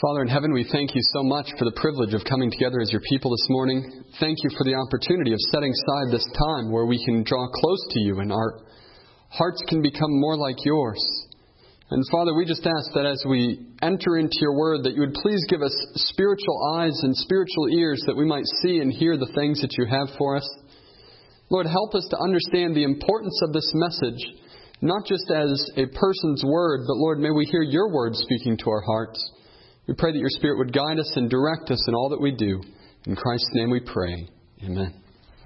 Father in heaven, we thank you so much for the privilege of coming together as your people this morning. Thank you for the opportunity of setting aside this time where we can draw close to you and our hearts can become more like yours. And Father, we just ask that as we enter into your word, that you would please give us spiritual eyes and spiritual ears that we might see and hear the things that you have for us. Lord, help us to understand the importance of this message, not just as a person's word, but Lord, may we hear your word speaking to our hearts. We pray that your Spirit would guide us and direct us in all that we do. In Christ's name we pray. Amen.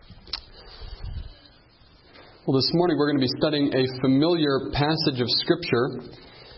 Well, this morning we're going to be studying a familiar passage of Scripture.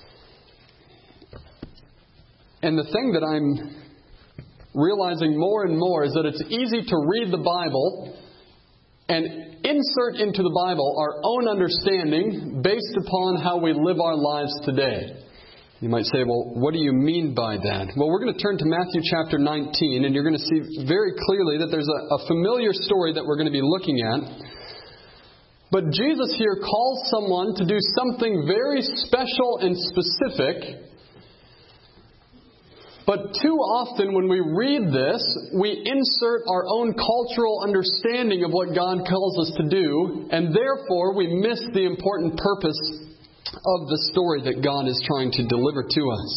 And the thing that I'm realizing more and more is that it's easy to read the Bible and insert into the Bible our own understanding based upon how we live our lives today. You might say, well, what do you mean by that? Well, we're going to turn to Matthew chapter 19, and you're going to see very clearly that there's a familiar story that we're going to be looking at. But Jesus here calls someone to do something very special and specific. But too often when we read this, we insert our own cultural understanding of what God calls us to do, and therefore we miss the important purpose of the story that God is trying to deliver to us.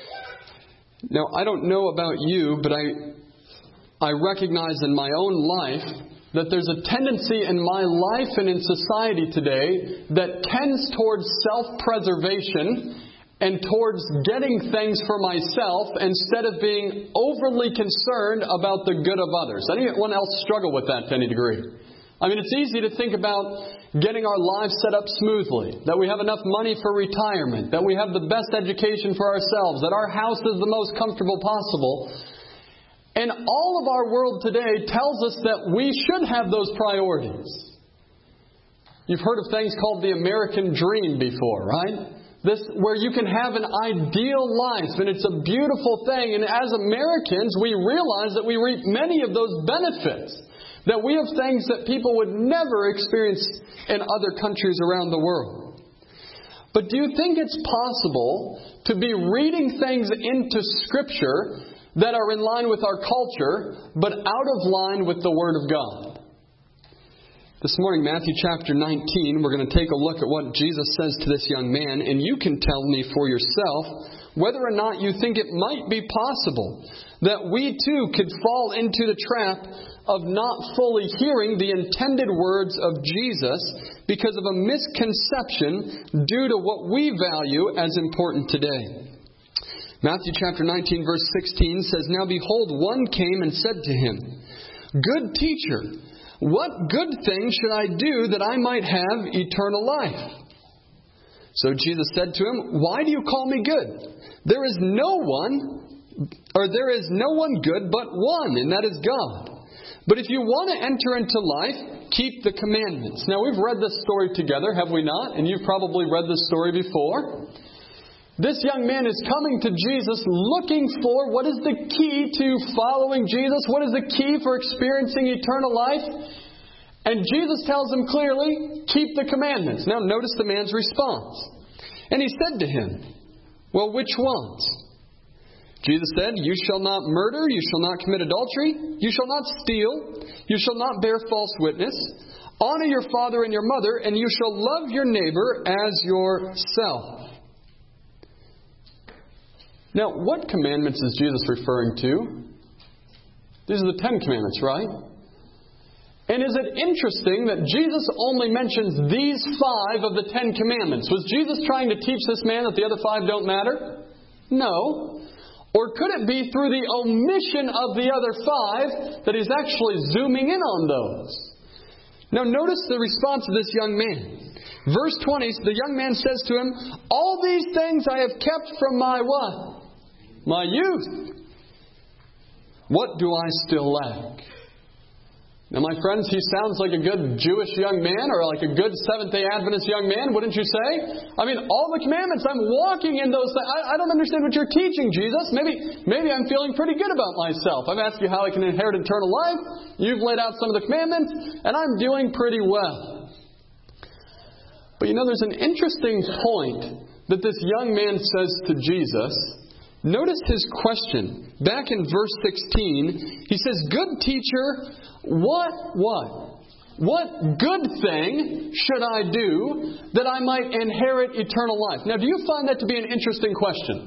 Now, I don't know about you, but I recognize in my own life that there's a tendency in my life and in society today that tends towards self-preservation and towards getting things for myself instead of being overly concerned about the good of others. Anyone else struggle with that to any degree? I mean, it's easy to think about getting our lives set up smoothly, that we have enough money for retirement, that we have the best education for ourselves, that our house is the most comfortable possible. And all of our world today tells us that we should have those priorities. You've heard of things called the American dream before, right? This, where you can have an ideal life, and it's a beautiful thing. And as Americans, we realize that we reap many of those benefits. That we have things that people would never experience in other countries around the world. But do you think it's possible to be reading things into Scripture that are in line with our culture, but out of line with the Word of God? This morning, Matthew chapter 19, we're going to take a look at what Jesus says to this young man, and you can tell me for yourself whether or not you think it might be possible that we too could fall into the trap of not fully hearing the intended words of Jesus because of a misconception due to what we value as important today. Matthew chapter 19 verse 16 says, "Now behold, one came and said to him, 'Good teacher, what good thing should I do that I might have eternal life?' So Jesus said to him, 'Why do you call me good? There is no one good but one, and that is God. But if you want to enter into life, keep the commandments.'" Now, we've read this story together, have we not? And you've probably read this story before. This young man is coming to Jesus looking for what is the key to following Jesus? What is the key for experiencing eternal life? And Jesus tells him clearly, keep the commandments. Now, notice the man's response. And he said to him, "Well, which ones?" Jesus said, "You shall not murder, you shall not commit adultery, you shall not steal, you shall not bear false witness, honor your father and your mother, and you shall love your neighbor as yourself." Now, what commandments is Jesus referring to? These are the 10 Commandments, right? And is it interesting that Jesus only mentions these 5 of the 10 Commandments? Was Jesus trying to teach this man that the other 5 don't matter? No. Or could it be through the omission of the other 5 that he's actually zooming in on those? Now notice the response of this young man. Verse 20, the young man says to him, "All these things I have kept from my what? My youth. What do I still lack?" Now, my friends, he sounds like a good Jewish young man or like a good Seventh-day Adventist young man, wouldn't you say? I mean, all the commandments, I'm walking in those things. I don't understand what you're teaching, Jesus. Maybe I'm feeling pretty good about myself. I've asked you how I can inherit eternal life. You've laid out some of the commandments, and I'm doing pretty well. But you know, there's an interesting point that this young man says to Jesus Notice his question. Back in verse 16, he says, "Good teacher, what good thing should I do that I might inherit eternal life?" Now, do you find that to be an interesting question?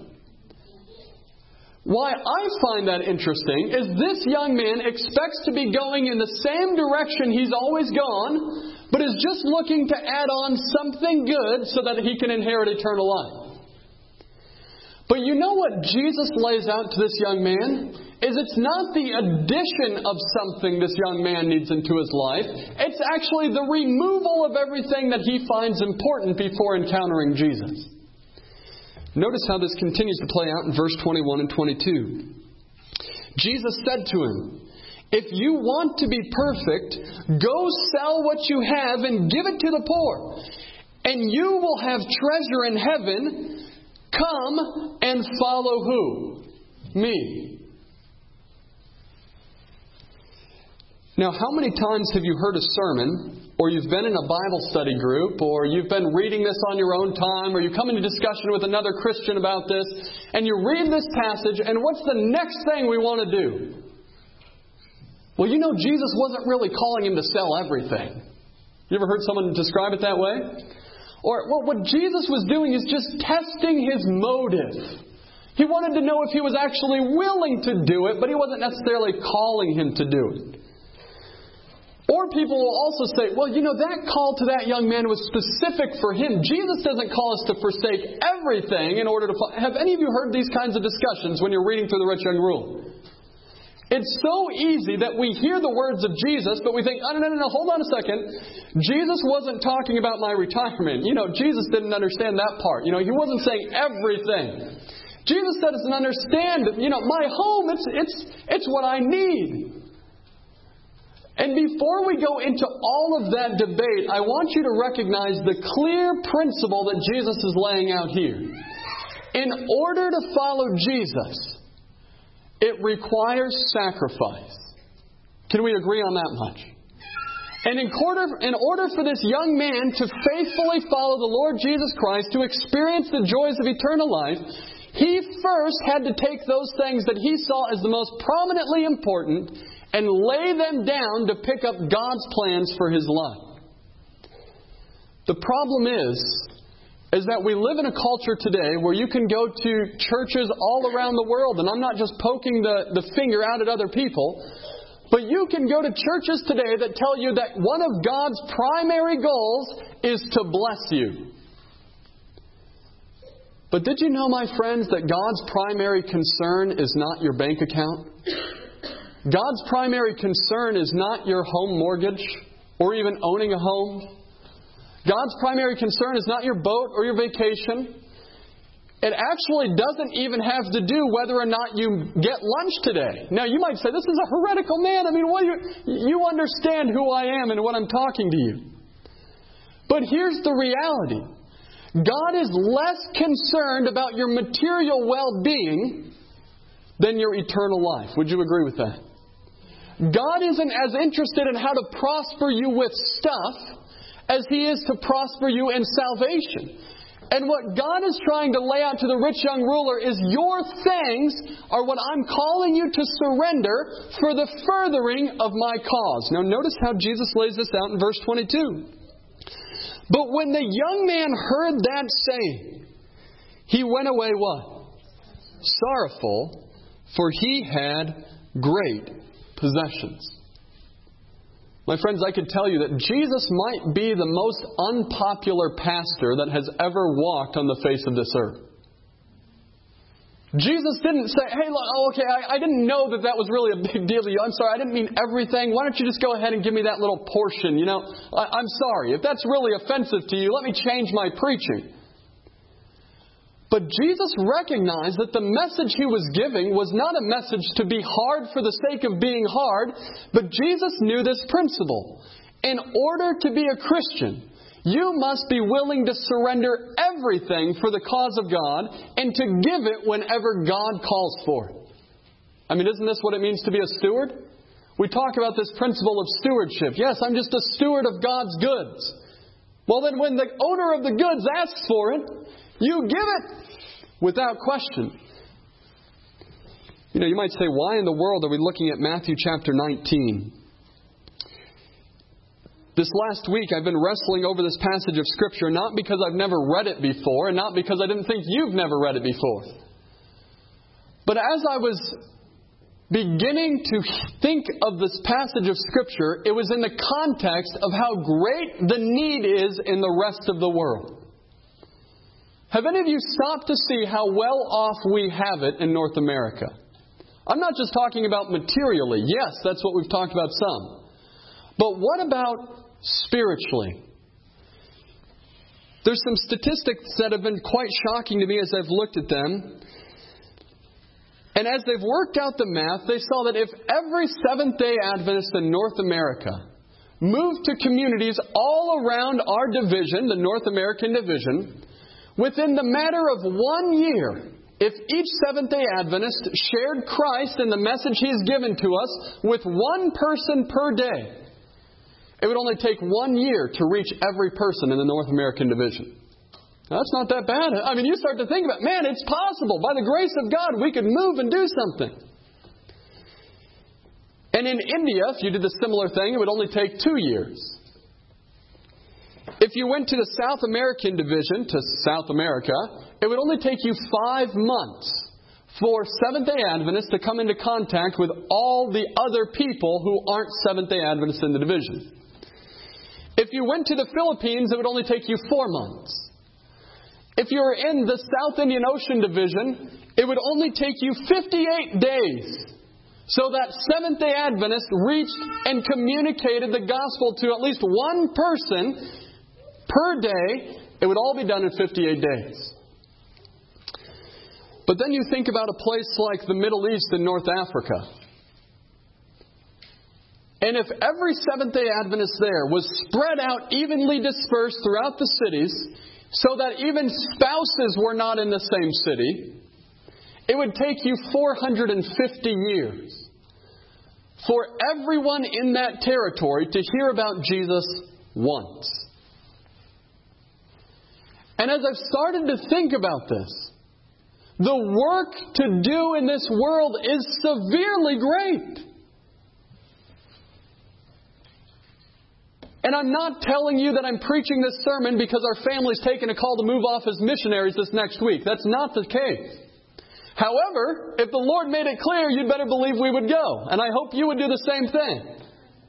Why I find that interesting is this young man expects to be going in the same direction he's always gone, but is just looking to add on something good so that he can inherit eternal life. But you know what Jesus lays out to this young man? Is it's not the addition of something this young man needs into his life. It's actually the removal of everything that he finds important before encountering Jesus. Notice how this continues to play out in verse 21 and 22. Jesus said to him, "If you want to be perfect, go sell what you have and give it to the poor, and you will have treasure in heaven. Come and follow" who? Me. Now, how many times have you heard a sermon, or you've been in a Bible study group, or you've been reading this on your own time, or you come into discussion with another Christian about this, and you read this passage, and what's the next thing we want to do? Well, you know, Jesus wasn't really calling him to sell everything. You ever heard someone describe it that way? Or what Jesus was doing is just testing his motive. He wanted to know if he was actually willing to do it, but he wasn't necessarily calling him to do it. Or people will also say, well, you know, that call to that young man was specific for him. Jesus doesn't call us to forsake everything in order to... Have any of you heard these kinds of discussions when you're reading through the Rich Young Ruler? It's so easy that we hear the words of Jesus, but we think, oh, no, hold on a second. Jesus wasn't talking about my retirement. You know, Jesus didn't understand that part. You know, he wasn't saying everything. Jesus doesn't understand, you know, my home, it's what I need. And before we go into all of that debate, I want you to recognize the clear principle that Jesus is laying out here. In order to follow Jesus, it requires sacrifice. Can we agree on that much? And in order for this young man to faithfully follow the Lord Jesus Christ, to experience the joys of eternal life, he first had to take those things that he saw as the most prominently important and lay them down to pick up God's plans for his life. The problem is that we live in a culture today where you can go to churches all around the world, and I'm not just poking the finger out at other people, but you can go to churches today that tell you that one of God's primary goals is to bless you. But did you know, my friends, that God's primary concern is not your bank account? God's primary concern is not your home mortgage or even owning a home. God's primary concern is not your boat or your vacation. It actually doesn't even have to do whether or not you get lunch today. Now, you might say, this is a heretical man. I mean, you understand who I am and what I'm talking to you. But here's the reality. God is less concerned about your material well-being than your eternal life. Would you agree with that? God isn't as interested in how to prosper you with stuff as He is to prosper you in salvation. And what God is trying to lay out to the rich young ruler is your things are what I'm calling you to surrender for the furthering of my cause. Now notice how Jesus lays this out in verse 22. But when the young man heard that saying, he went away what? Sorrowful, for he had great possessions. My friends, I could tell you that Jesus might be the most unpopular pastor that has ever walked on the face of this earth. Jesus didn't say, hey, I didn't know that was really a big deal to you. I'm sorry, I didn't mean everything. Why don't you just go ahead and give me that little portion? You know, I'm sorry. If that's really offensive to you, let me change my preaching. But Jesus recognized that the message He was giving was not a message to be hard for the sake of being hard, but Jesus knew this principle. In order to be a Christian, you must be willing to surrender everything for the cause of God and to give it whenever God calls for it. I mean, isn't this what it means to be a steward? We talk about this principle of stewardship. Yes, I'm just a steward of God's goods. Well, then when the owner of the goods asks for it, you give it without question. You might say, why in the world are we looking at Matthew chapter 19? This last week I've been wrestling over this passage of Scripture, not because I've never read it before, and not because I didn't think you've never read it before. But as I was beginning to think of this passage of Scripture, it was in the context of how great the need is in the rest of the world. Have any of you stopped to see how well off we have it in North America? I'm not just talking about materially. Yes, that's what we've talked about some. But what about spiritually? There's some statistics that have been quite shocking to me as I've looked at them. And as they've worked out the math, they saw that if every Seventh-day Adventist in North America moved to communities all around our division, the North American division, within the matter of 1 year, if each Seventh-day Adventist shared Christ and the message He's given to us with one person per day, it would only take 1 year to reach every person in the North American division. Now, that's not that bad. I mean, you start to think about, man, it's possible. By the grace of God, we could move and do something. And in India, if you did a similar thing, it would only take 2 years. If you went to the South American division, to South America, it would only take you 5 months for Seventh-day Adventists to come into contact with all the other people who aren't Seventh-day Adventists in the division. If you went to the Philippines, it would only take you 4 months. If you were in the South Indian Ocean division, it would only take you 58 days. So that Seventh-day Adventist reached and communicated the gospel to at least one person per day. It would all be done in 58 days. But then you think about a place like the Middle East and North Africa. And if every Seventh-day Adventist there was spread out, evenly dispersed throughout the cities, so that even spouses were not in the same city, it would take you 450 years for everyone in that territory to hear about Jesus once. And as I've started to think about this, the work to do in this world is severely great. And I'm not telling you that I'm preaching this sermon because our family's taken a call to move off as missionaries this next week. That's not the case. However, if the Lord made it clear, you'd better believe we would go. And I hope you would do the same thing.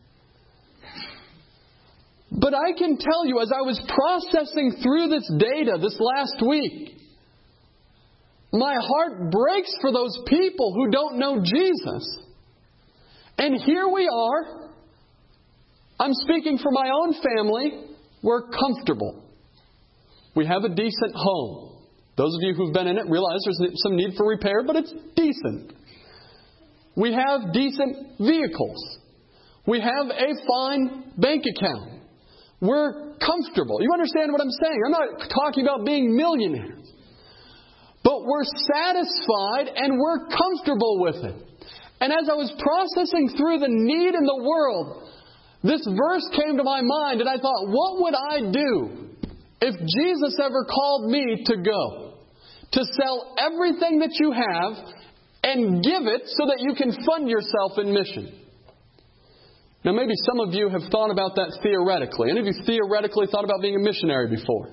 But I can tell you, as I was processing through this data this last week, my heart breaks for those people who don't know Jesus. And here we are. I'm speaking for my own family. We're comfortable. We have a decent home. Those of you who've been in it realize there's some need for repair, but it's decent. We have decent vehicles. We have a fine bank account. We're comfortable. You understand what I'm saying? I'm not talking about being millionaires. But we're satisfied and we're comfortable with it. And as I was processing through the need in the world, this verse came to my mind, and I thought, what would I do if Jesus ever called me to go? To sell everything that you have and give it so that you can fund yourself in mission. Now, maybe some of you have thought about that theoretically. Any of you theoretically thought about being a missionary before?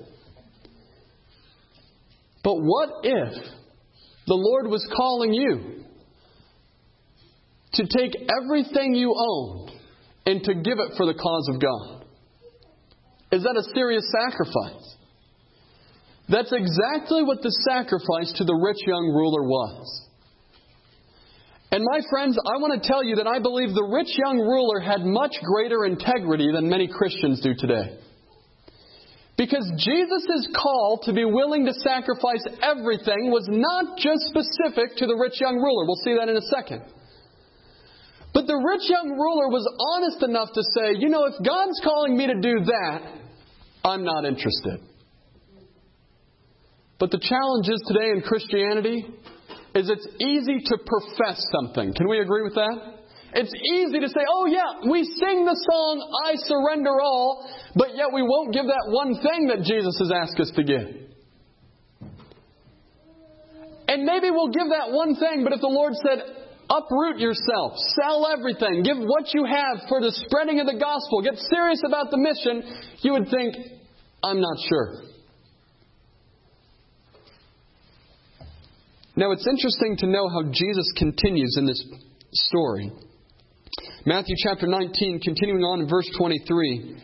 But what if the Lord was calling you to take everything you owned and to give it for the cause of God? Is that a serious sacrifice? That's exactly what the sacrifice to the rich young ruler was. And my friends, I want to tell you that I believe the rich young ruler had much greater integrity than many Christians do today. Because Jesus' call to be willing to sacrifice everything was not just specific to the rich young ruler. We'll see that in a second. But the rich young ruler was honest enough to say, if God's calling me to do that, I'm not interested. But the challenge is today in Christianity is it's easy to profess something. Can we agree with that? It's easy to say, oh yeah, we sing the song, I surrender all, but yet we won't give that one thing that Jesus has asked us to give. And maybe we'll give that one thing, but if the Lord said, uproot yourself, sell everything, give what you have for the spreading of the gospel, get serious about the mission, you would think, I'm not sure. Now, it's interesting to know how Jesus continues in this story. Matthew chapter 19, continuing on in verse 23.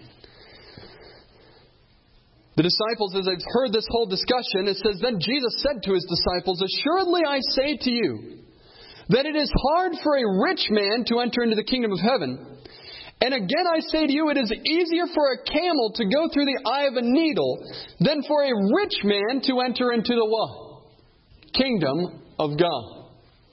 The disciples, as they've heard this whole discussion, it says, Then Jesus said to His disciples, Assuredly I say to you, that it is hard for a rich man to enter into the kingdom of heaven. And again I say to you, it is easier for a camel to go through the eye of a needle than for a rich man to enter into the what? Kingdom of God.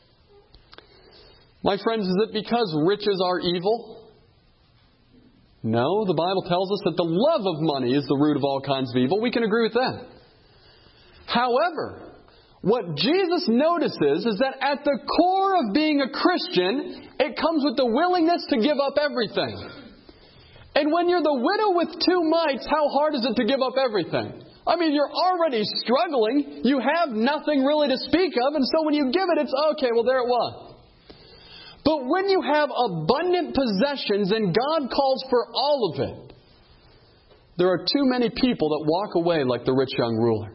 My friends, is it because riches are evil? No, the Bible tells us that the love of money is the root of all kinds of evil. We can agree with that. However, what Jesus notices is that at the core of being a Christian, it comes with the willingness to give up everything. And when you're the widow with two mites, how hard is it to give up everything? I mean, you're already struggling. You have nothing really to speak of. And so when you give it, it's okay, well, there it was. But when you have abundant possessions and God calls for all of it, there are too many people that walk away like the rich young ruler.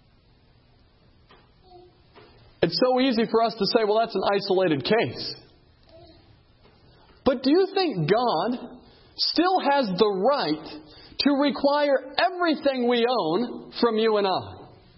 It's so easy for us to say, well, that's an isolated case. But do you think God still has the right to require everything we own from you and I?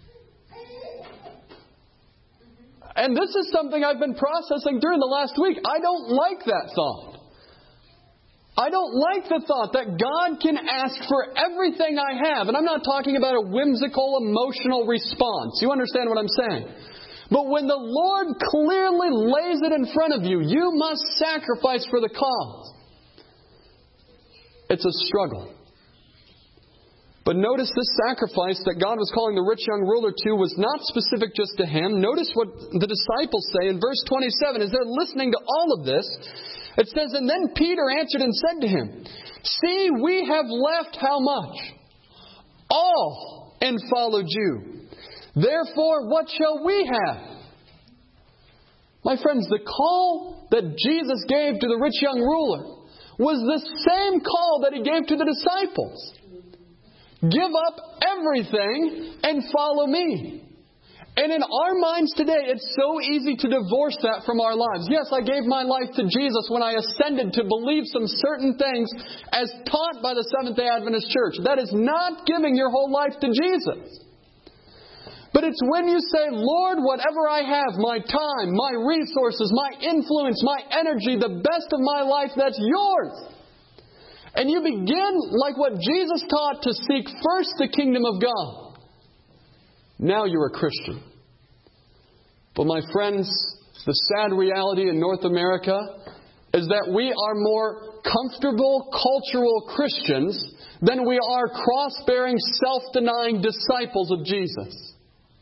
And this is something I've been processing during the last week. I don't like that thought. I don't like the thought that God can ask for everything I have. And I'm not talking about a whimsical, emotional response. You understand what I'm saying? But when the Lord clearly lays it in front of you, you must sacrifice for the cause. It's a struggle. But notice this sacrifice that God was calling the rich young ruler to was not specific just to him. Notice what the disciples say in verse 27 as they're listening to all of this. It says, And then Peter answered and said to him, See, we have left how much? All, and followed you. Therefore, what shall we have? My friends, the call that Jesus gave to the rich young ruler was the same call that He gave to the disciples. Give up everything and follow me. And in our minds today, it's so easy to divorce that from our lives. Yes, I gave my life to Jesus when I ascended to believe some certain things as taught by the Seventh-day Adventist Church. That is not giving your whole life to Jesus. But it's when you say, Lord, whatever I have, my time, my resources, my influence, my energy, the best of my life, that's yours. And you begin, like what Jesus taught, to seek first the kingdom of God. Now you're a Christian. But my friends, the sad reality in North America is that we are more comfortable cultural Christians than we are cross-bearing, self-denying disciples of Jesus.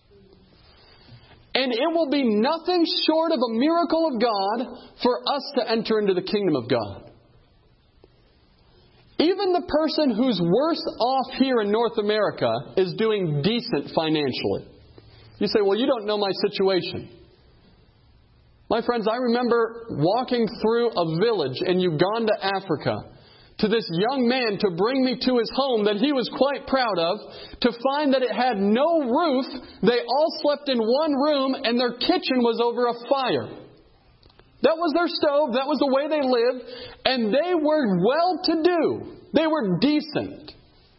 And it will be nothing short of a miracle of God for us to enter into the kingdom of God. Even the person who's worse off here in North America is doing decent financially. You say, well, you don't know my situation. My friends, I remember walking through a village in Uganda, Africa, to this young man to bring me to his home that he was quite proud of, to find that it had no roof. They all slept in one room and their kitchen was over a fire. That was their stove. That was the way they lived. And they were well-to-do. They were decent.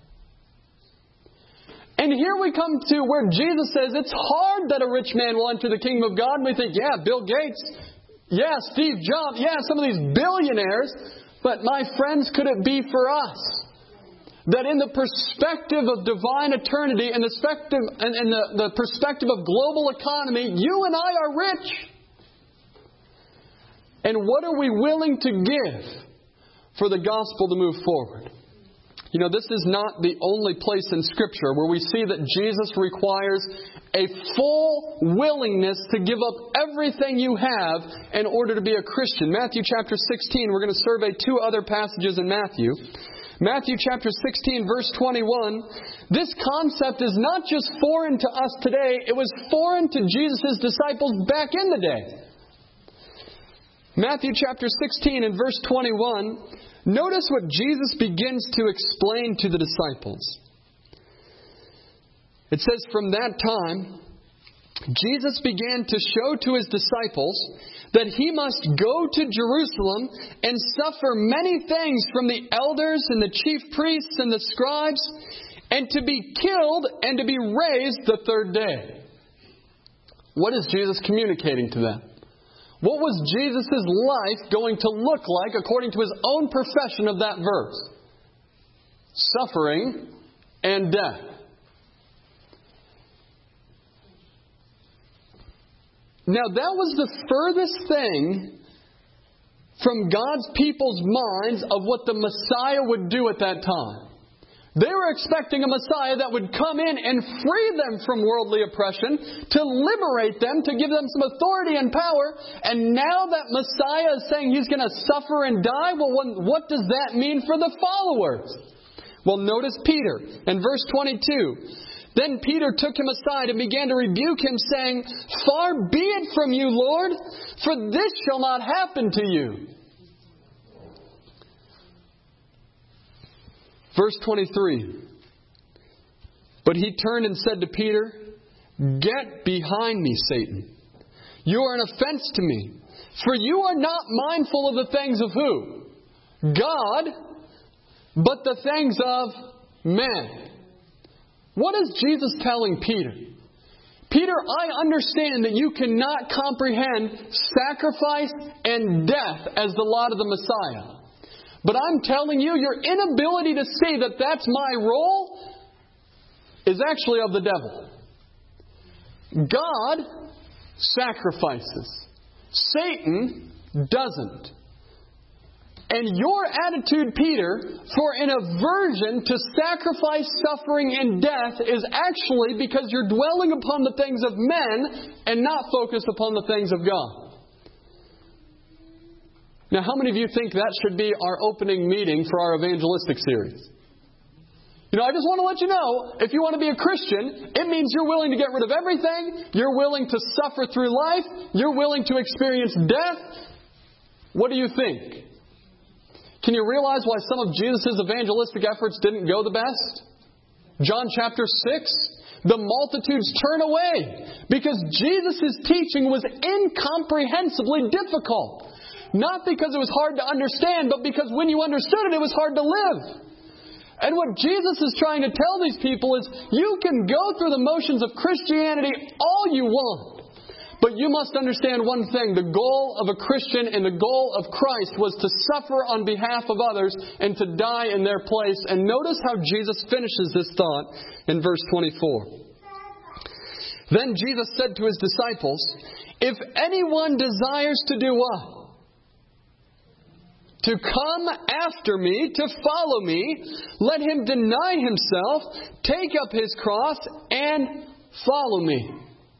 And here we come to where Jesus says it's hard that a rich man will enter the kingdom of God. And we think, yeah, Bill Gates. Yeah, Steve Jobs. Yeah, some of these billionaires. But my friends, could it be for us that in the perspective of divine eternity and the perspective of global economy, you and I are rich? And what are we willing to give for the gospel to move forward? You know, this is not the only place in Scripture where we see that Jesus requires a full willingness to give up everything you have in order to be a Christian. Matthew chapter 16, we're going to survey two other passages in Matthew. Matthew chapter 16, verse 21. This concept is not just foreign to us today, it was foreign to Jesus' disciples back in the day. Matthew chapter 16 and verse 21, notice what Jesus begins to explain to the disciples. It says, "From that time, Jesus began to show to His disciples that He must go to Jerusalem and suffer many things from the elders and the chief priests and the scribes, and to be killed and to be raised the third day." What is Jesus communicating to them? What was Jesus' life going to look like according to His own profession of that verse? Suffering and death. Now, that was the furthest thing from God's people's minds of what the Messiah would do at that time. They were expecting a Messiah that would come in and free them from worldly oppression, to liberate them, to give them some authority and power. And now that Messiah is saying He's going to suffer and die, well, what does that mean for the followers? Well, notice Peter in verse 22. "Then Peter took Him aside and began to rebuke Him, saying, 'Far be it from you, Lord, for this shall not happen to you.'" Verse 23. "But He turned and said to Peter, 'Get behind me, Satan. You are an offense to me, for you are not mindful of the things of who? God, but the things of man.'" What is Jesus telling Peter? "Peter, I understand that you cannot comprehend sacrifice and death as the lot of the Messiah. But I'm telling you, your inability to see that that's my role is actually of the devil. God sacrifices. Satan doesn't. And your attitude, Peter, for an aversion to sacrifice, suffering, and death is actually because you're dwelling upon the things of men and not focused upon the things of God." Now, how many of you think that should be our opening meeting for our evangelistic series? I just want to let you know, if you want to be a Christian, it means you're willing to get rid of everything. You're willing to suffer through life. You're willing to experience death. What do you think? Can you realize why some of Jesus' evangelistic efforts didn't go the best? John chapter 6, the multitudes turn away because Jesus' teaching was incomprehensibly difficult. Not because it was hard to understand, but because when you understood it, it was hard to live. And what Jesus is trying to tell these people is, you can go through the motions of Christianity all you want, but you must understand one thing. The goal of a Christian and the goal of Christ was to suffer on behalf of others and to die in their place. And notice how Jesus finishes this thought in verse 24. "Then Jesus said to His disciples, 'If anyone desires to do what? To come after me, to follow me, let him deny himself, take up his cross, and follow me.'"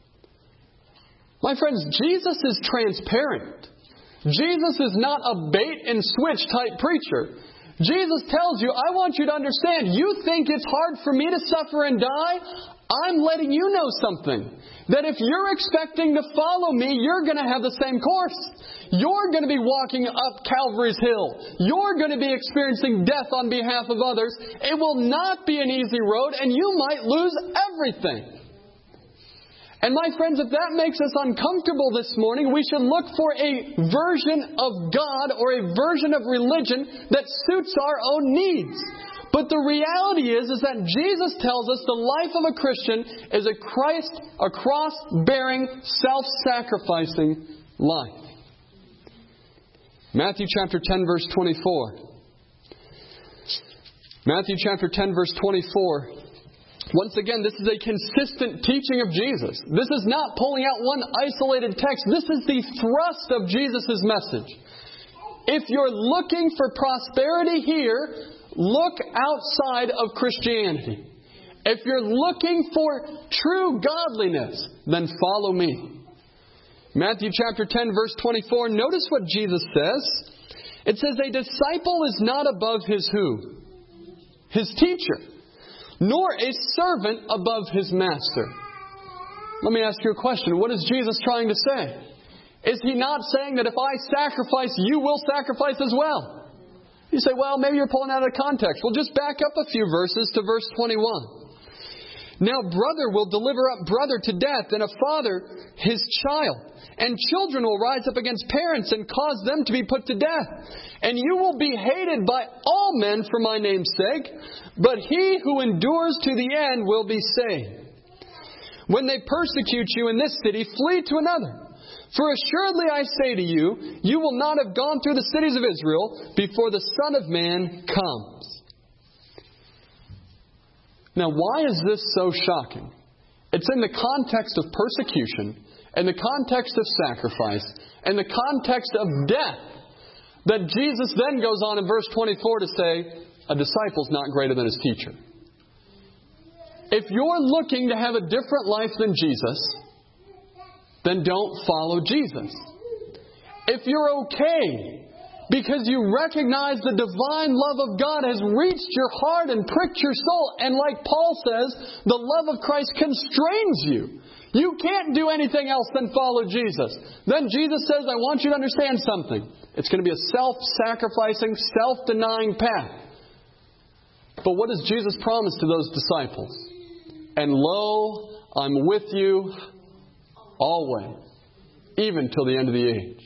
My friends, Jesus is transparent. Jesus is not a bait and switch type preacher. Jesus tells you, I want you to understand, you think it's hard for me to suffer and die? I'm letting you know something. That if you're expecting to follow me, you're going to have the same course. You're going to be walking up Calvary's hill. You're going to be experiencing death on behalf of others. It will not be an easy road, and you might lose everything. And my friends, if that makes us uncomfortable this morning, we should look for a version of God or a version of religion that suits our own needs. But the reality is that Jesus tells us the life of a Christian is a cross-bearing, self-sacrificing life. Matthew chapter 10, verse 24. Matthew chapter 10, verse 24. Once again, this is a consistent teaching of Jesus. This is not pulling out one isolated text. This is the thrust of Jesus' message. If you're looking for prosperity here, look outside of Christianity. If you're looking for true godliness, then follow me. Matthew chapter 10, verse 24. Notice what Jesus says. It says, "A disciple is not above his who? His teacher. Nor a servant above his master." Let me ask you a question. What is Jesus trying to say? Is He not saying that if I sacrifice, you will sacrifice as well? You say, well, maybe you're pulling out of context. Well, just back up a few verses to verse 21. Now brother will deliver up brother to death, and a father his child. And children will rise up against parents and cause them to be put to death. And you will be hated by all men for my name's sake, but he who endures to the end will be saved. When they persecute you in this city, flee to another. For assuredly I say to you, you will not have gone through the cities of Israel before the Son of Man comes. Now, why is this so shocking? It's in the context of persecution, in the context of sacrifice, in the context of death, that Jesus then goes on in verse 24 to say, a disciple's not greater than his teacher. If you're looking to have a different life than Jesus, then don't follow Jesus. If you're okay because you recognize the divine love of God has reached your heart and pricked your soul, and like Paul says, the love of Christ constrains you. You can't do anything else than follow Jesus. Then Jesus says, I want you to understand something. It's going to be a self-sacrificing, self-denying path. But what does Jesus promise to those disciples? And lo, I'm with you always, even till the end of the age.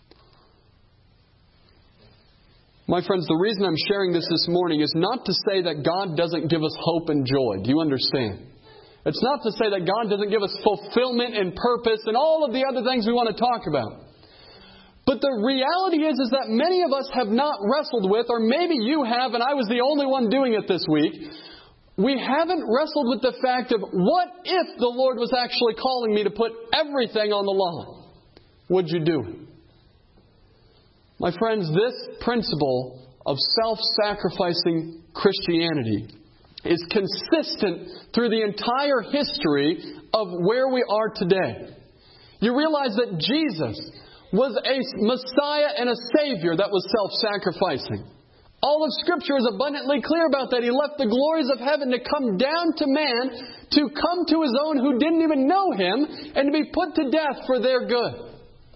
My friends, the reason I'm sharing this morning is not to say that God doesn't give us hope and joy. Do you understand? It's not to say that God doesn't give us fulfillment and purpose and all of the other things we want to talk about. But the reality is that many of us have not wrestled with, or maybe you have, and I was the only one doing it this week. We haven't wrestled with the fact of, what if the Lord was actually calling me to put everything on the line? Would you do it? My friends, this principle of self-sacrificing Christianity is consistent through the entire history of where we are today. You realize that Jesus was a Messiah and a Savior that was self-sacrificing. All of Scripture is abundantly clear about that. He left the glories of heaven to come down to man, to come to His own who didn't even know Him, and to be put to death for their good.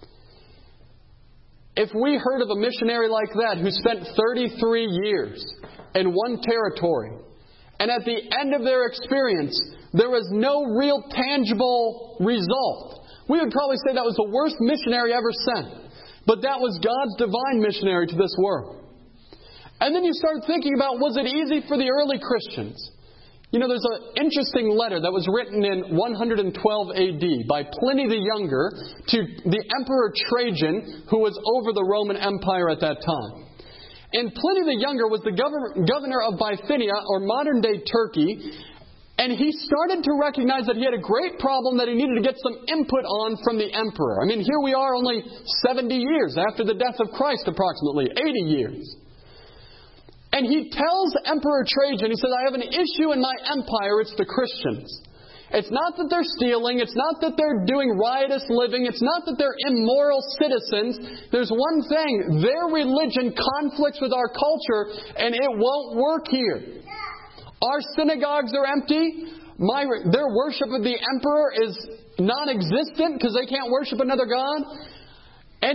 If we heard of a missionary like that who spent 33 years in one territory, and at the end of their experience, there was no real tangible result, we would probably say that was the worst missionary ever sent. But that was God's divine missionary to this world. And then you start thinking about, was it easy for the early Christians? You know, there's an interesting letter that was written in 112 AD by Pliny the Younger to the Emperor Trajan, who was over the Roman Empire at that time. And Pliny the Younger was the governor of Bithynia, or modern-day Turkey, and he started to recognize that he had a great problem that he needed to get some input on from the emperor. I mean, here we are only 70 years after the death of Christ, approximately 80 years. And he tells Emperor Trajan, he says, I have an issue in my empire, it's the Christians. It's not that they're stealing, it's not that they're doing riotous living, it's not that they're immoral citizens. There's one thing, their religion conflicts with our culture, and it won't work here. Our synagogues are empty. Their worship of the emperor is non-existent because they can't worship another god. And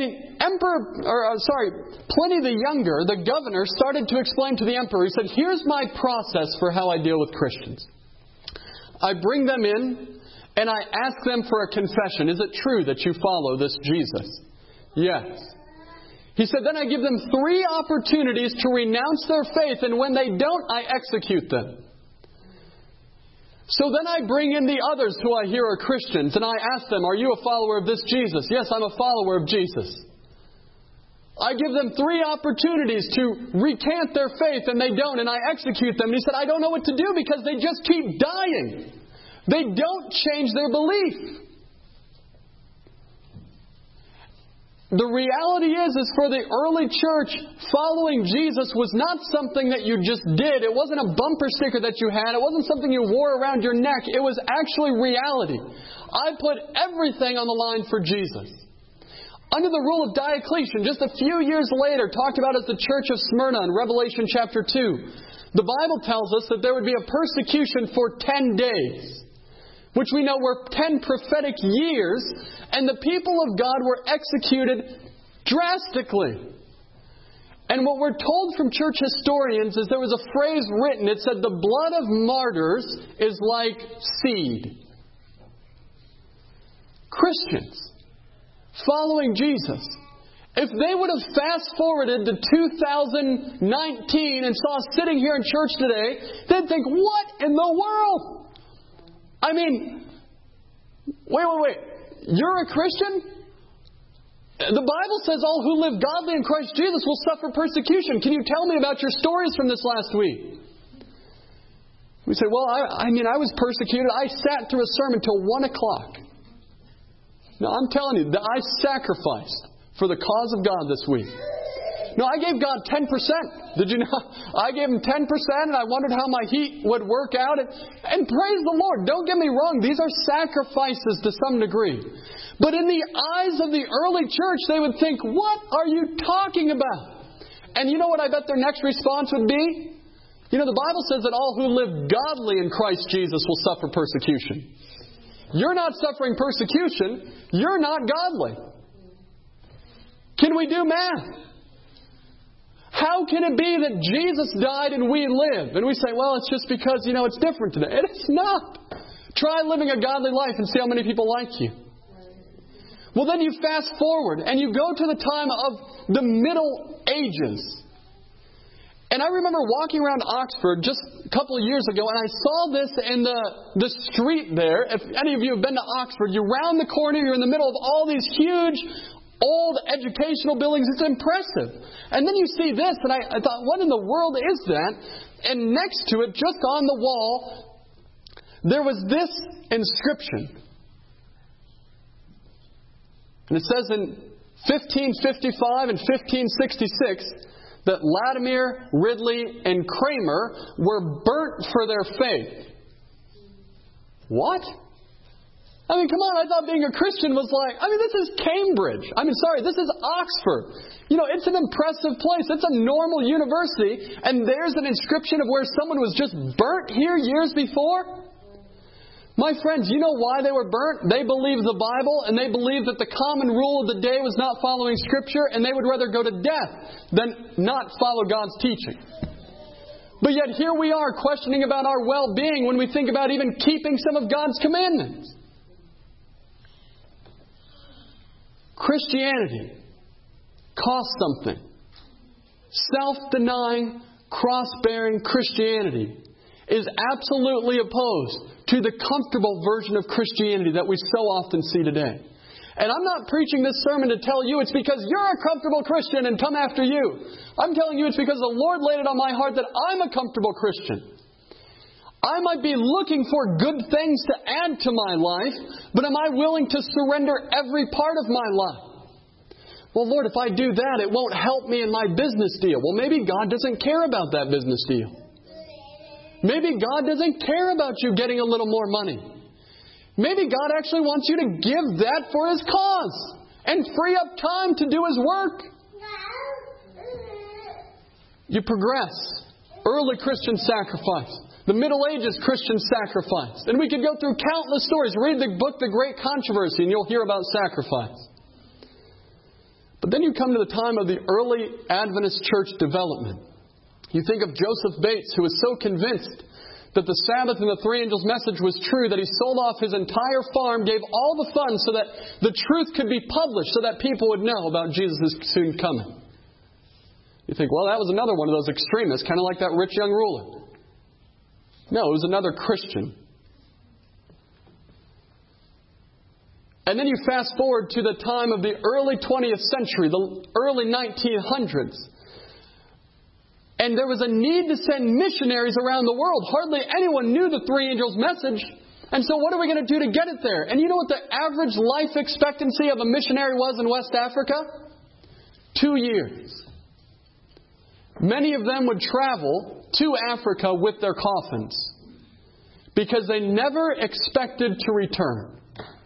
Pliny the Younger, the governor, started to explain to the emperor. He said, here's my process for how I deal with Christians. I bring them in and I ask them for a confession. Is it true that you follow this Jesus? Yes. He said, then I give them 3 opportunities to renounce their faith, and when they don't, I execute them. So then I bring in the others who I hear are Christians, and I ask them, are you a follower of this Jesus? Yes, I'm a follower of Jesus. I give them 3 opportunities to recant their faith, and they don't, and I execute them. And he said, I don't know what to do because they just keep dying. They don't change their belief. The reality is for the early church, following Jesus was not something that you just did. It wasn't a bumper sticker that you had. It wasn't something you wore around your neck. It was actually reality. I put everything on the line for Jesus. Under the rule of Diocletian, just a few years later, talked about as the church of Smyrna in Revelation chapter 2, the Bible tells us that there would be a persecution for 10 days. which we know were 10 prophetic years, and the people of God were executed drastically. And what we're told from church historians is there was a phrase written. It said, the blood of martyrs is like seed. Christians following Jesus, if they would have fast-forwarded to 2019 and saw us sitting here in church today, they'd think, what in the world? I mean, wait. You're a Christian? The Bible says all who live godly in Christ Jesus will suffer persecution. Can you tell me about your stories from this last week? We say, well, I was persecuted. I sat through a sermon till 1 o'clock. No, I'm telling you, I sacrificed for the cause of God this week. No, I gave God 10%. Did you know? I gave Him 10% and I wondered how my heat would work out. And praise the Lord. Don't get me wrong. These are sacrifices to some degree. But in the eyes of the early church, they would think, what are you talking about? And you know what I bet their next response would be? You know, the Bible says that all who live godly in Christ Jesus will suffer persecution. You're not suffering persecution. You're not godly. Can we do math? How can it be that Jesus died and we live? And we say, well, it's just because, it's different today. And it's not. Try living a godly life and see how many people like you. Well, then you fast forward and you go to the time of the Middle Ages. And I remember walking around Oxford just a couple of years ago, and I saw this in the street there. If any of you have been to Oxford, you round the corner, you're in the middle of all these huge old educational buildings. It's impressive. And then you see this, and I thought, what in the world is that? And next to it, just on the wall, there was this inscription. And it says in 1555 and 1566 that Latimer, Ridley, and Kramer were burnt for their faith. What? Come on, I thought being a Christian was like, this is Cambridge. This is Oxford. It's an impressive place. It's a normal university. And there's an inscription of where someone was just burnt here years before. My friends, you know why they were burnt? They believed the Bible, and they believed that the common rule of the day was not following Scripture, and they would rather go to death than not follow God's teaching. But yet here we are questioning about our well-being when we think about even keeping some of God's commandments. Christianity costs something. Self-denying, cross-bearing Christianity is absolutely opposed to the comfortable version of Christianity that we so often see today. And I'm not preaching this sermon to tell you it's because you're a comfortable Christian and come after you. I'm telling you it's because the Lord laid it on my heart that I'm a comfortable Christian. I might be looking for good things to add to my life, but am I willing to surrender every part of my life? Well, Lord, if I do that, it won't help me in my business deal. Well, maybe God doesn't care about that business deal. Maybe God doesn't care about you getting a little more money. Maybe God actually wants you to give that for His cause and free up time to do His work. You progress. Early Christian sacrifice. The Middle Ages Christian sacrifice. And we could go through countless stories. Read the book, The Great Controversy, and you'll hear about sacrifice. But then you come to the time of the early Adventist church development. You think of Joseph Bates, who was so convinced that the Sabbath and the three angels' message was true that he sold off his entire farm, gave all the funds so that the truth could be published, so that people would know about Jesus' soon coming. You think, well, that was another one of those extremists, kind of like that rich young ruler. No, it was another Christian. And then you fast forward to the time of the early 20th century, the early 1900s. And there was a need to send missionaries around the world. Hardly anyone knew the three angels' message. And so what are we going to do to get it there? And you know what the average life expectancy of a missionary was in West Africa? 2 years. Many of them would travel to Africa with their coffins because they never expected to return.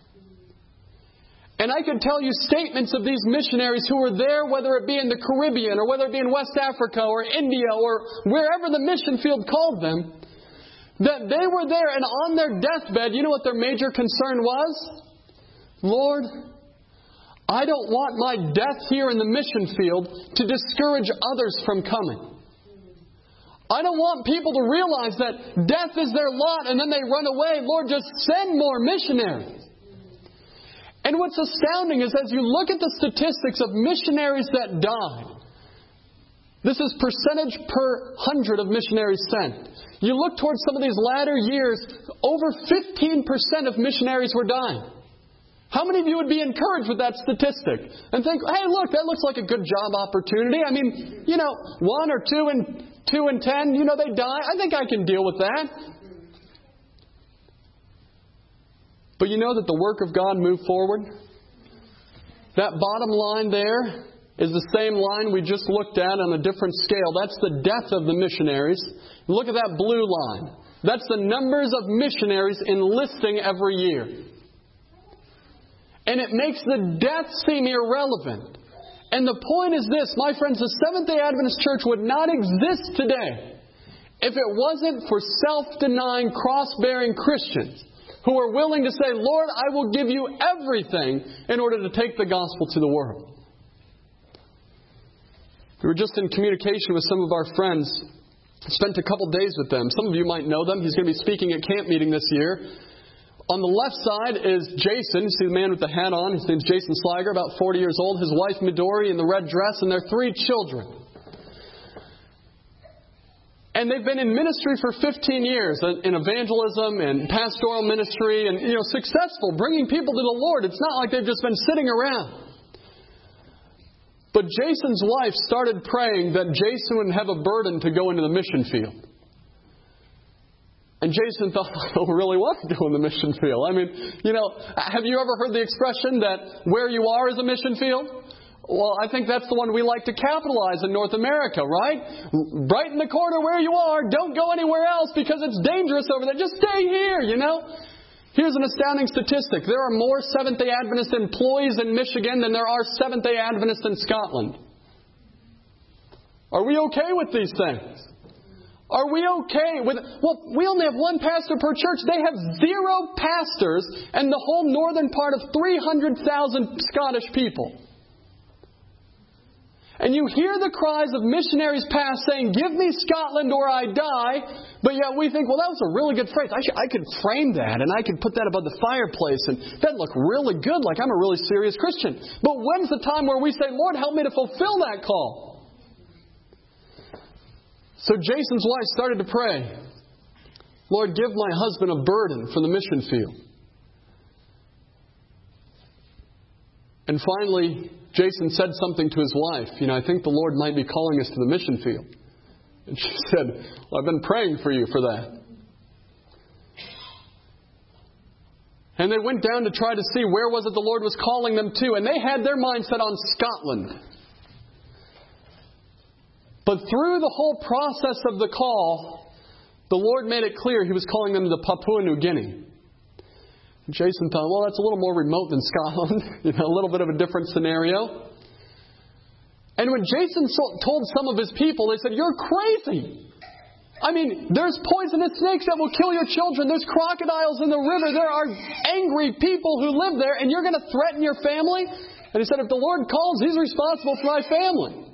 And I could tell you statements of these missionaries who were there, whether it be in the Caribbean or whether it be in West Africa or India or wherever the mission field called them. that they were there and on their deathbed, you know what their major concern was? Lord, I don't want my death here in the mission field to discourage others from coming. I don't want people to realize that death is their lot and then they run away. Lord, just send more missionaries. And what's astounding is as you look at the statistics of missionaries that died, this is percentage per 100 of missionaries sent. You look towards some of these latter years, over 15% of missionaries were dying. How many of you would be encouraged with that statistic and think, hey, look, that looks like a good job opportunity. I mean, 1 or 2 in 10, they die. I think I can deal with that. But you know that the work of God moved forward? That bottom line there is the same line we just looked at on a different scale. That's the death of the missionaries. Look at that blue line. That's the numbers of missionaries enlisting every year. And it makes the death seem irrelevant. And the point is this, my friends, the Seventh-day Adventist Church would not exist today if it wasn't for self-denying, cross-bearing Christians who are willing to say, Lord, I will give you everything in order to take the gospel to the world. We were just in communication with some of our friends. Spent a couple days with them. Some of you might know them. He's going to be speaking at camp meeting this year. On the left side is Jason. You see the man with the hat on. His name's Jason Slager, about 40 years old. His wife, Midori, in the red dress, and their 3 children. And they've been in ministry for 15 years, in evangelism and pastoral ministry, and successful, bringing people to the Lord. It's not like they've just been sitting around. But Jason's wife started praying that Jason would have a burden to go into the mission field. And Jason thought, I don't really want to go in the mission field. I mean, have you ever heard the expression that where you are is a mission field? Well, I think that's the one we like to capitalize in North America, right? Right in the corner where you are. Don't go anywhere else because it's dangerous over there. Just stay here, Here's an astounding statistic. There are more Seventh-day Adventist employees in Michigan than there are Seventh-day Adventists in Scotland. Are we okay with these things? Are we okay with... Well, we only have 1 pastor per church. They have 0 pastors and the whole northern part of 300,000 Scottish people. And you hear the cries of missionaries past saying, give me Scotland or I die. But yet we think, well, that was a really good phrase. I could frame that and I could put that above the fireplace and that'd look really good, like I'm a really serious Christian. But when's the time where we say, Lord, help me to fulfill that call? So Jason's wife started to pray, Lord, give my husband a burden for the mission field. And finally, Jason said something to his wife. I think the Lord might be calling us to the mission field. And she said, well, I've been praying for you for that. And they went down to try to see where was it the Lord was calling them to. And they had their mind set on Scotland. But through the whole process of the call, the Lord made it clear He was calling them to Papua New Guinea. Jason thought, well, that's a little more remote than Scotland. A little bit of a different scenario. And when Jason told some of his people, they said, you're crazy. I mean, there's poisonous snakes that will kill your children. There's crocodiles in the river. There are angry people who live there, and you're going to threaten your family? And he said, if the Lord calls, He's responsible for my family.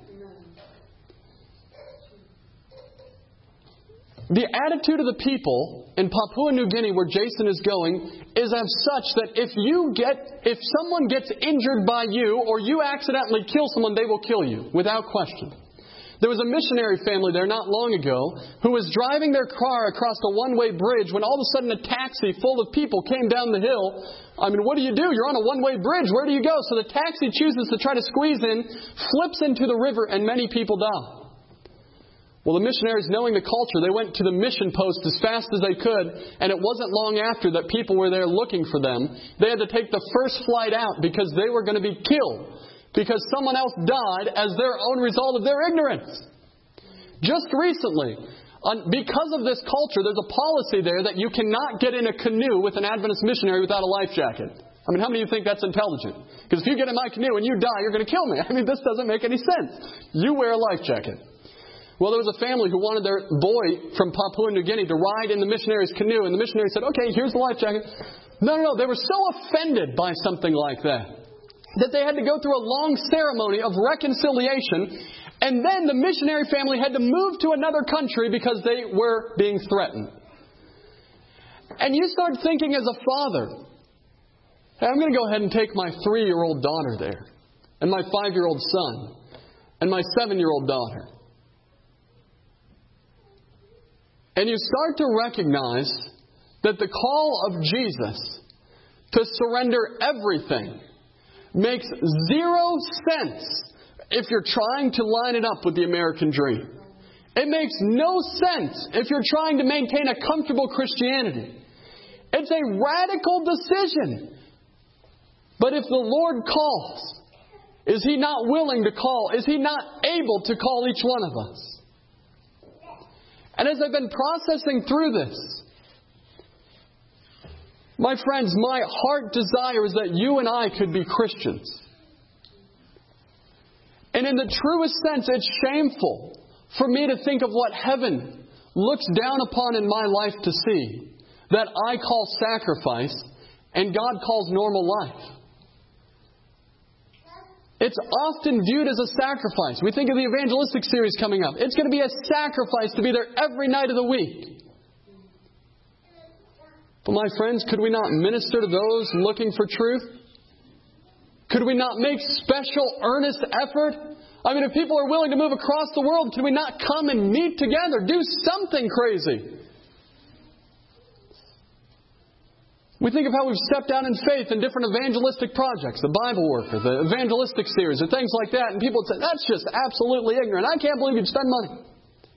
The attitude of the people in Papua New Guinea, where Jason is going, is as such that if someone gets injured by you or you accidentally kill someone, they will kill you, without question. There was a missionary family there not long ago who was driving their car across a one-way bridge when all of a sudden a taxi full of people came down the hill. I mean, what do? You're on a one-way bridge. Where do you go? So the taxi chooses to try to squeeze in, flips into the river, and many people die. Well, the missionaries, knowing the culture, they went to the mission post as fast as they could, and it wasn't long after that people were there looking for them. They had to take the first flight out because they were going to be killed because someone else died as their own result of their ignorance. Just recently, because of this culture, there's a policy there that you cannot get in a canoe with an Adventist missionary without a life jacket. I mean, how many of you think that's intelligent? Because if you get in my canoe and you die, you're going to kill me. I mean, this doesn't make any sense. You wear a life jacket. Well, there was a family who wanted their boy from Papua New Guinea to ride in the missionary's canoe, and the missionary said, okay, here's the life jacket. No. They were so offended by something like that they had to go through a long ceremony of reconciliation, and then the missionary family had to move to another country because they were being threatened. And you start thinking as a father, hey, I'm going to go ahead and take my 3-year-old daughter there, and my 5-year-old son, and my 7-year-old daughter. And you start to recognize that the call of Jesus to surrender everything makes zero sense if you're trying to line it up with the American dream. It makes no sense if you're trying to maintain a comfortable Christianity. It's a radical decision. But if the Lord calls, is He not willing to call? Is He not able to call each one of us? And as I've been processing through this, my friends, my heart desire is that you and I could be Christians. And in the truest sense, it's shameful for me to think of what heaven looks down upon in my life to see, that I call sacrifice and God calls normal life. It's often viewed as a sacrifice. We think of the evangelistic series coming up. It's going to be a sacrifice to be there every night of the week. But my friends, could we not minister to those looking for truth? Could we not make special, earnest effort? I mean, if people are willing to move across the world, could we not come and meet together? Do something crazy. We think of how we've stepped out in faith in different evangelistic projects, the Bible Worker, the evangelistic series, or things like that, and people would say, that's just absolutely ignorant. I can't believe you'd spend money.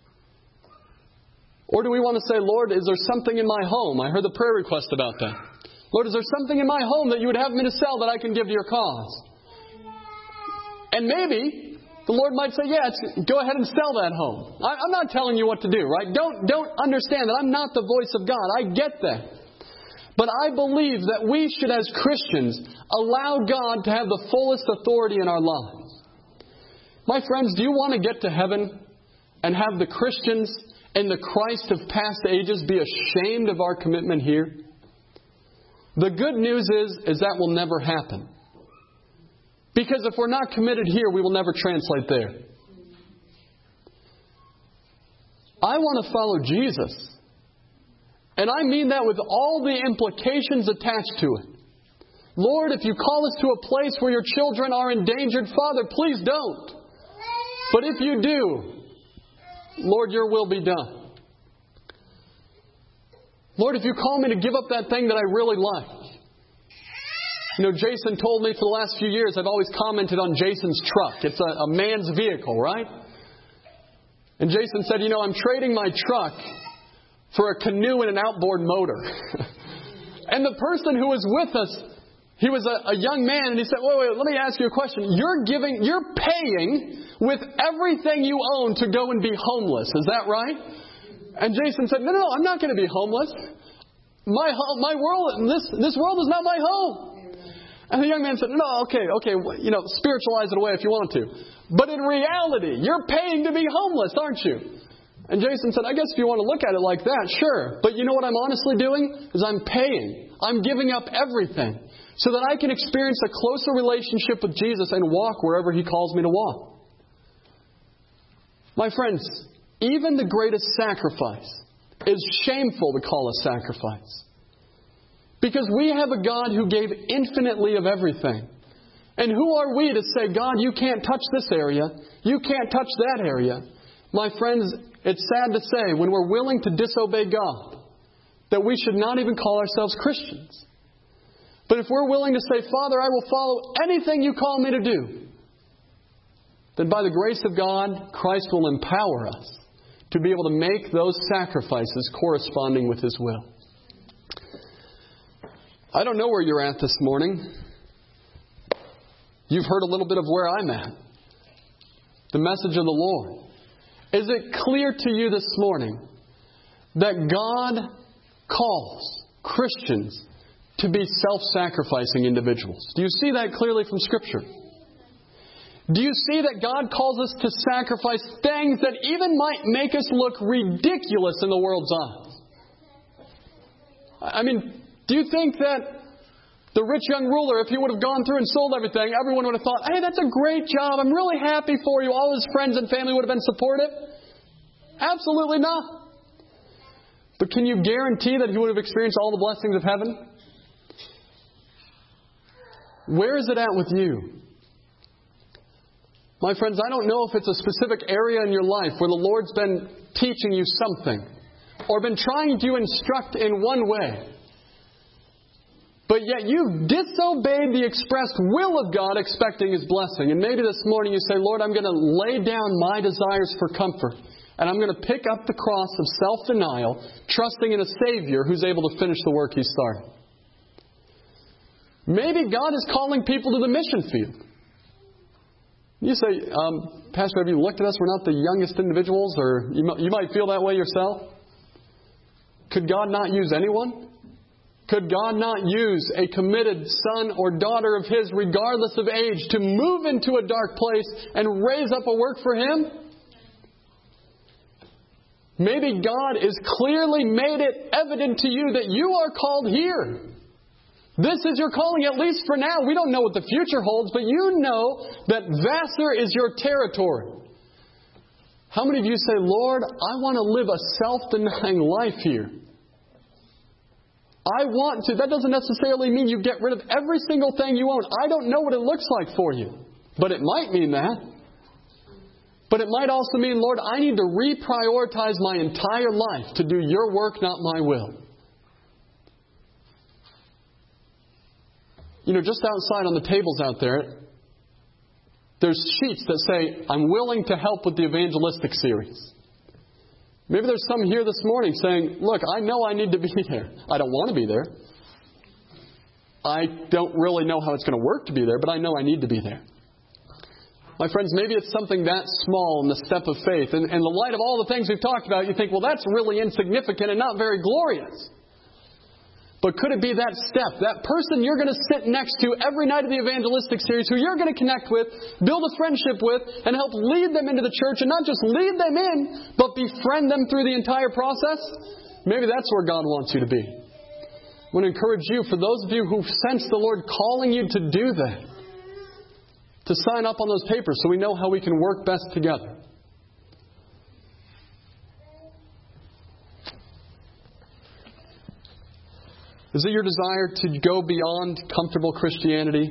Or do we want to say, Lord, is there something in my home? I heard the prayer request about that. Lord, is there something in my home that you would have me to sell that I can give to your cause? And maybe the Lord might say, yes, go ahead and sell that home. I'm not telling you what to do, right? Don't understand that I'm not the voice of God. I get that. But I believe that we should, as Christians, allow God to have the fullest authority in our lives. My friends, do you want to get to heaven and have the Christians and the Christ of past ages be ashamed of our commitment here? The good news is that will never happen. Because if we're not committed here, we will never translate there. I want to follow Jesus. And I mean that with all the implications attached to it. Lord, if you call us to a place where your children are endangered, Father, please don't. But if you do, Lord, your will be done. Lord, if you call me to give up that thing that I really like. You know, Jason told me for the last few years, I've always commented on Jason's truck. It's a man's vehicle, right? And Jason said, you know, I'm trading my truck for a canoe and an outboard motor. And the person who was with us, he was a young man, and he said, wait, let me ask you a question. You're paying with everything you own to go and be homeless. Is that right? And Jason said, no, I'm not going to be homeless. My world, this world is not my home. And the young man said, no, okay, you know, spiritualize it away if you want to. But in reality, you're paying to be homeless, aren't you? And Jason said, I guess if you want to look at it like that, sure. But you know what I'm honestly doing? Is I'm paying. I'm giving up everything so that I can experience a closer relationship with Jesus and walk wherever He calls me to walk. My friends, even the greatest sacrifice is shameful to call a sacrifice. Because we have a God who gave infinitely of everything. And who are we to say, God, you can't touch this area. You can't touch that area. My friends, it's sad to say, when we're willing to disobey God, that we should not even call ourselves Christians. But if we're willing to say, Father, I will follow anything you call me to do, then by the grace of God, Christ will empower us to be able to make those sacrifices corresponding with His will. I don't know where you're at this morning. You've heard a little bit of where I'm at. The message of the Lord. Is it clear to you this morning that God calls Christians to be self-sacrificing individuals? Do you see that clearly from Scripture? Do you see that God calls us to sacrifice things that even might make us look ridiculous in the world's eyes? I mean, do you think that the rich young ruler, if he would have gone through and sold everything, everyone would have thought, hey, that's a great job. I'm really happy for you. All his friends and family would have been supportive? Absolutely not. But can you guarantee that he would have experienced all the blessings of heaven? Where is it at with you? My friends, I don't know if it's a specific area in your life where the Lord's been teaching you something or been trying to instruct in one way. But yet you've disobeyed the expressed will of God, expecting His blessing. And maybe this morning you say, Lord, I'm going to lay down my desires for comfort. And I'm going to pick up the cross of self-denial, trusting in a Savior who's able to finish the work He started. Maybe God is calling people to the mission field. You say, Pastor, have you looked at us? We're not the youngest individuals, or you might feel that way yourself. Could God not use anyone? Could God not use a committed son or daughter of His, regardless of age, to move into a dark place and raise up a work for Him? Maybe God has clearly made it evident to you that you are called here. This is your calling, at least for now. We don't know what the future holds, but you know that Vassar is your territory. How many of you say, Lord, I want to live a self-denying life here? I want to. That doesn't necessarily mean you get rid of every single thing you own. I don't know what it looks like for you, but it might mean that. But it might also mean, Lord, I need to reprioritize my entire life to do Your work, not my will. You know, just outside on the tables out there, there's sheets that say, I'm willing to help with the evangelistic series. Maybe there's some here this morning saying, look, I know I need to be there. I don't want to be there. I don't really know how it's going to work to be there, but I know I need to be there. My friends, maybe it's something that small in the step of faith. And in the light of all the things we've talked about, you think, well, that's really insignificant and not very glorious. But could it be that step, that person you're going to sit next to every night of the evangelistic series, who you're going to connect with, build a friendship with, and help lead them into the church, and not just lead them in, but befriend them through the entire process? Maybe that's where God wants you to be. I want to encourage you, for those of you who sense the Lord calling you to do that, to sign up on those papers so we know how we can work best together. Is it your desire to go beyond comfortable Christianity?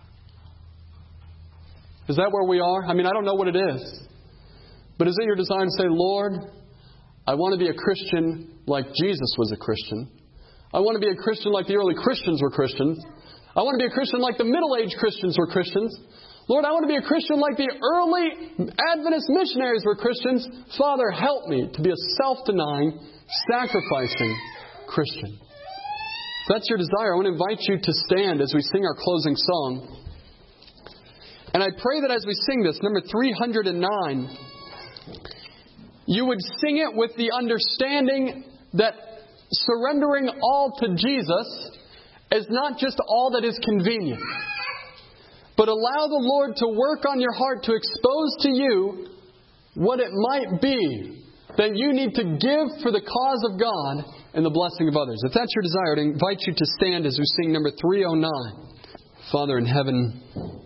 Is that where we are? I mean, I don't know what it is. But is it your desire to say, Lord, I want to be a Christian like Jesus was a Christian. I want to be a Christian like the early Christians were Christians. I want to be a Christian like the middle-aged Christians were Christians. Lord, I want to be a Christian like the early Adventist missionaries were Christians. Father, help me to be a self-denying, sacrificing Christian. If that's your desire, I want to invite you to stand as we sing our closing song. And I pray that as we sing this, number 309, you would sing it with the understanding that surrendering all to Jesus is not just all that is convenient, but allow the Lord to work on your heart to expose to you what it might be that you need to give for the cause of God and the blessing of others. If that's your desire, I invite you to stand as we sing number 309. Father in heaven,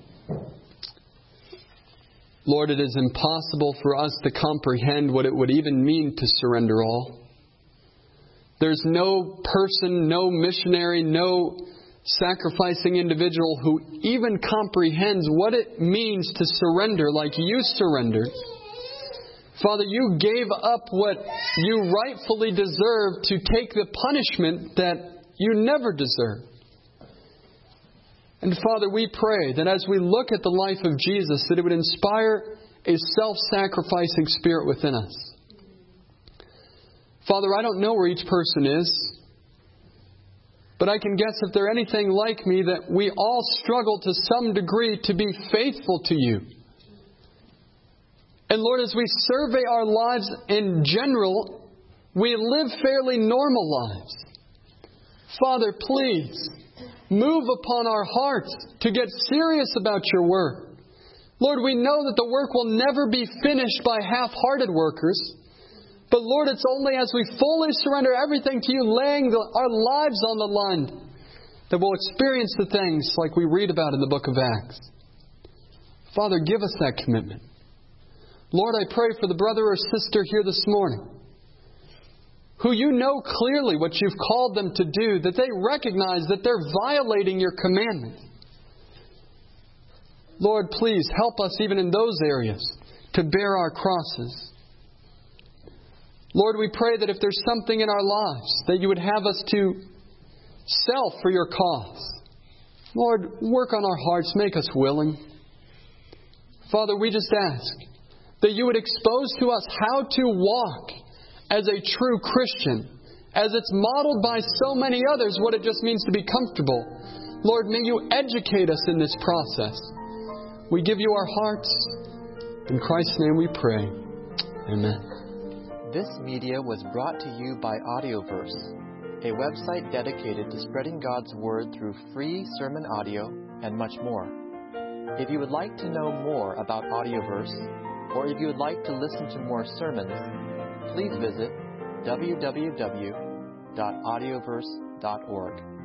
Lord, it is impossible for us to comprehend what it would even mean to surrender all. There's no person, no missionary, no sacrificing individual who even comprehends what it means to surrender like you surrendered. Father, you gave up what you rightfully deserve to take the punishment that you never deserved. And Father, we pray that as we look at the life of Jesus, that it would inspire a self-sacrificing spirit within us. Father, I don't know where each person is, but I can guess if they're anything like me, that we all struggle to some degree to be faithful to you. And Lord, as we survey our lives in general, we live fairly normal lives. Father, please move upon our hearts to get serious about your word. Lord, we know that the work will never be finished by half-hearted workers. But Lord, it's only as we fully surrender everything to You, laying our lives on the line, that we'll experience the things like we read about in the book of Acts. Father, give us that commitment. Lord, I pray for the brother or sister here this morning, who You know clearly what You've called them to do, that they recognize that they're violating Your commandment. Lord, please help us even in those areas to bear our crosses. Lord, we pray that if there's something in our lives that You would have us to sell for Your cause, Lord, work on our hearts, make us willing. Father, we just ask that You would expose to us how to walk as a true Christian, as it's modeled by so many others, what it just means to be comfortable. Lord, may You educate us in this process. We give You our hearts. In Christ's name we pray. Amen. This media was brought to you by Audioverse, a website dedicated to spreading God's Word through free sermon audio and much more. If you would like to know more about Audioverse, or if you would like to listen to more sermons, please visit www.audioverse.org.